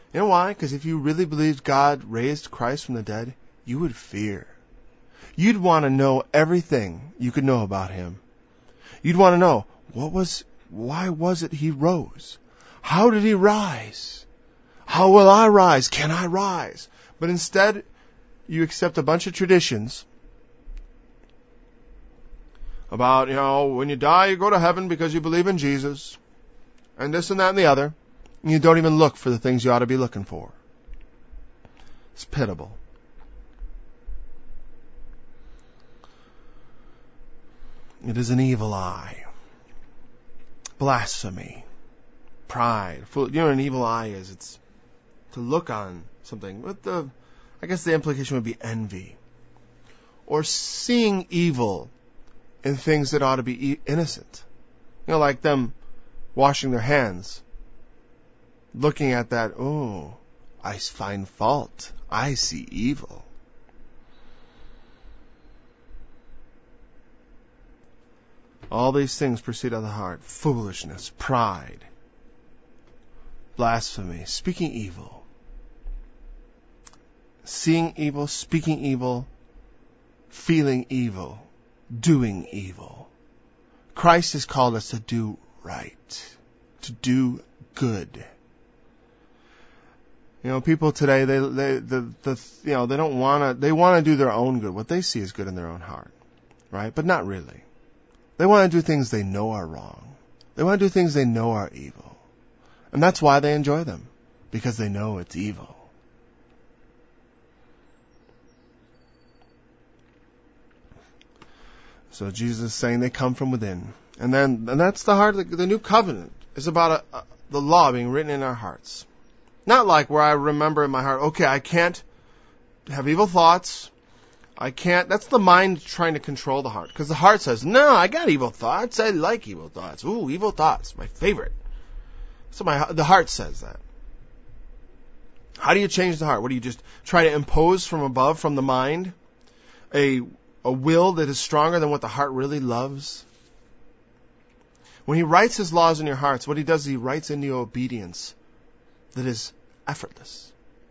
You know why? Because if you really believed God raised Christ from the dead, you would fear. You'd want to know everything you could know about him. You'd want to know, why was it he rose? How did he rise? How will I rise? Can I rise? But instead, you accept a bunch of traditions about, when you die, you go to heaven because you believe in Jesus, and this and that and the other, and you don't even look for the things you ought to be looking for. It's pitiable. It is an evil eye. Blasphemy. Pride. You know what an evil eye is? It's to look on something. I guess the implication would be envy. Or seeing evil in things that ought to be innocent. Like them washing their hands. Looking at that, I find fault. I see evil. All these things proceed out of the heart. Foolishness, pride, blasphemy, speaking evil. Seeing evil, speaking evil, feeling evil, doing evil. Christ has called us to do right, to do good. People today, they don't they want to do their own good, what they see is good in their own heart, right? But not really. They want to do things they know are wrong. They want to do things they know are evil. And that's why they enjoy them, because they know it's evil. So Jesus is saying they come from within. And that's the heart of the new covenant. It's about the law being written in our hearts. Not like where I remember in my heart, okay, I can't have evil thoughts. I can't. That's the mind trying to control the heart. Because the heart says, no, I got evil thoughts. I like evil thoughts. Ooh, evil thoughts. My favorite. So the heart says that. How do you change the heart? What do you just try to impose from above, from the mind? A will that is stronger than what the heart really loves? When he writes his laws in your hearts, what he does is he writes in you obedience that is effortless.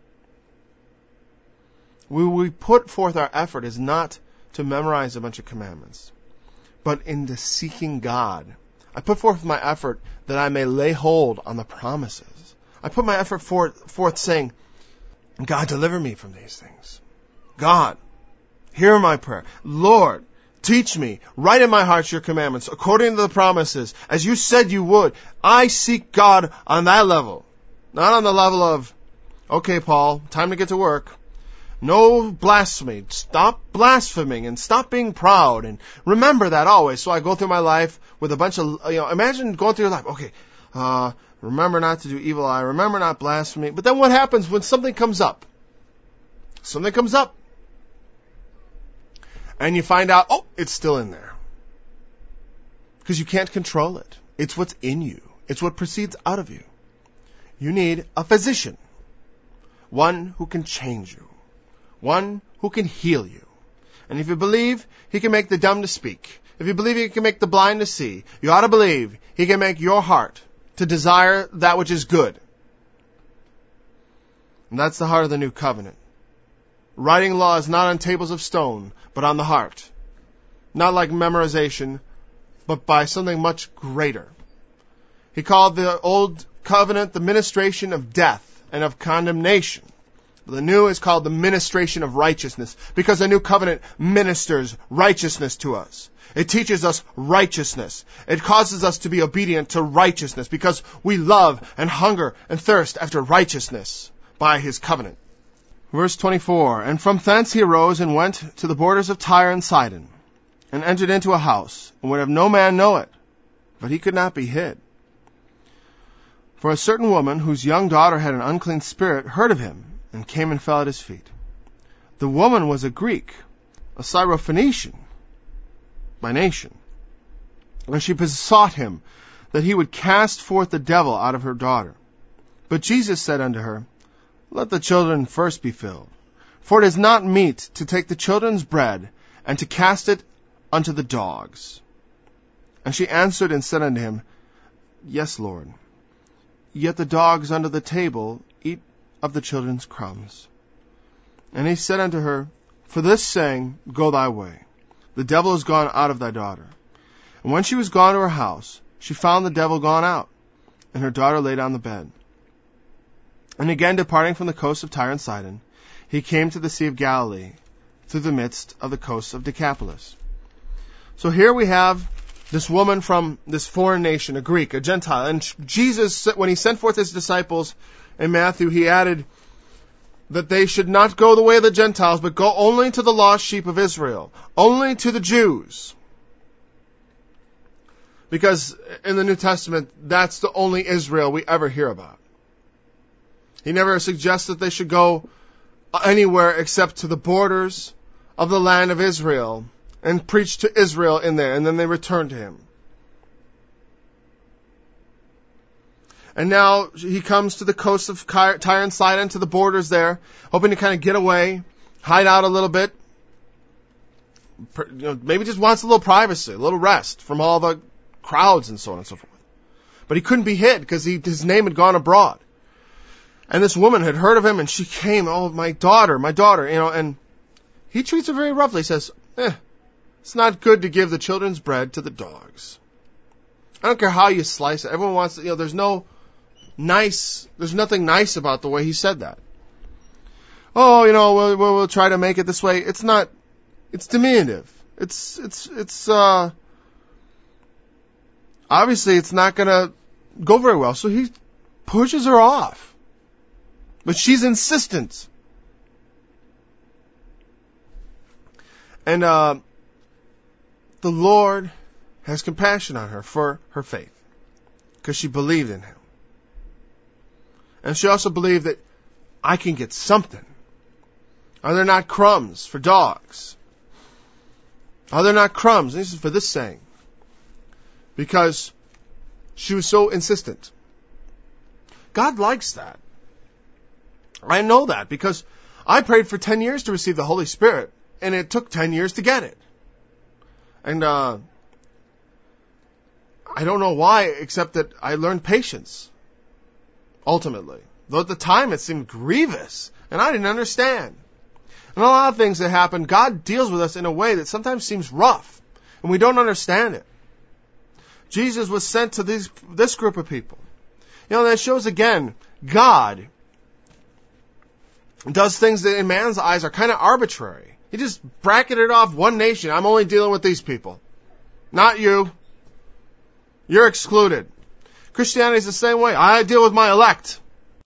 We put forth our effort is not to memorize a bunch of commandments, but into seeking God. I put forth my effort that I may lay hold on the promises. I put my effort forth saying, God, deliver me from these things. God, hear my prayer. Lord, teach me, write in my heart your commandments according to the promises, as you said you would. I seek God on that level, not on the level of, okay, Paul, time to get to work. No blasphemy. Stop blaspheming and stop being proud. And remember that always. So I go through my life with a bunch of, imagine going through your life. Okay, remember not to do evil eye. Remember not blasphemy. But then what happens when something comes up? Something comes up. And you find out, it's still in there. Because you can't control it. It's what's in you. It's what proceeds out of you. You need a physician. One who can change you. One who can heal you. And if you believe he can make the dumb to speak, if you believe he can make the blind to see, you ought to believe he can make your heart to desire that which is good. And that's the heart of the new covenant. Writing law is not on tables of stone, but on the heart. Not like memorization, but by something much greater. He called the old covenant the ministration of death and of condemnation. The new is called the ministration of righteousness, because the new covenant ministers righteousness to us. It teaches us righteousness. It causes us to be obedient to righteousness, because we love and hunger and thirst after righteousness by his covenant. Verse 24, and from thence he arose and went to the borders of Tyre and Sidon, and entered into a house, and would have no man know it, but he could not be hid. For a certain woman, whose young daughter had an unclean spirit, heard of him, and came and fell at his feet. The woman was a Greek, a Syrophoenician by nation. And she besought him that he would cast forth the devil out of her daughter. But Jesus said unto her, let the children first be filled. For it is not meet to take the children's bread, and to cast it unto the dogs. And she answered and said unto him, Yes, Lord. Yet the dogs under the table eat of the children's crumbs. And he said unto her, For this saying, go thy way. The devil is gone out of thy daughter. And when she was gone to her house, she found the devil gone out, and her daughter laid on the bed. And again departing from the coast of Tyre and Sidon, he came to the Sea of Galilee, through the midst of the coast of Decapolis. So here we have this woman from this foreign nation, a Greek, a Gentile. And Jesus, when he sent forth his disciples in Matthew, he added that they should not go the way of the Gentiles, but go only to the lost sheep of Israel, only to the Jews. Because in the New Testament, that's the only Israel we ever hear about. He never suggests that they should go anywhere except to the borders of the land of Israel and preach to Israel in there, and then they return to him. And now he comes to the coast of Tyre and Sidon, to the borders there, hoping to kind of get away, hide out a little bit. Maybe just wants a little privacy, a little rest from all the crowds and so on and so forth. But he couldn't be hid because his name had gone abroad. And this woman had heard of him, and she came, oh, my daughter, and he treats her very roughly. He says, it's not good to give the children's bread to the dogs. I don't care how you slice it. Everyone wants to, there's nothing nice about the way he said that. Oh, we'll try to make it this way. It's not, it's diminutive. It's obviously it's not gonna go very well. So he pushes her off. But she's insistent. And the Lord has compassion on her for her faith, because she believed in him. And she also believed that I can get something. Are there not crumbs for dogs? Are there not crumbs? And this is for this saying. Because she was so insistent. God likes that. I know that because I prayed for 10 years to receive the Holy Spirit, and it took 10 years to get it. And I don't know why, except that I learned patience, ultimately. Though at the time it seemed grievous, and I didn't understand. And a lot of things that happen, God deals with us in a way that sometimes seems rough, and we don't understand it. Jesus was sent to this group of people. That shows again, God does things that in man's eyes are kind of arbitrary. He just bracketed off one nation. I'm only dealing with these people. Not you. You're excluded. Christianity is the same way. I deal with my elect.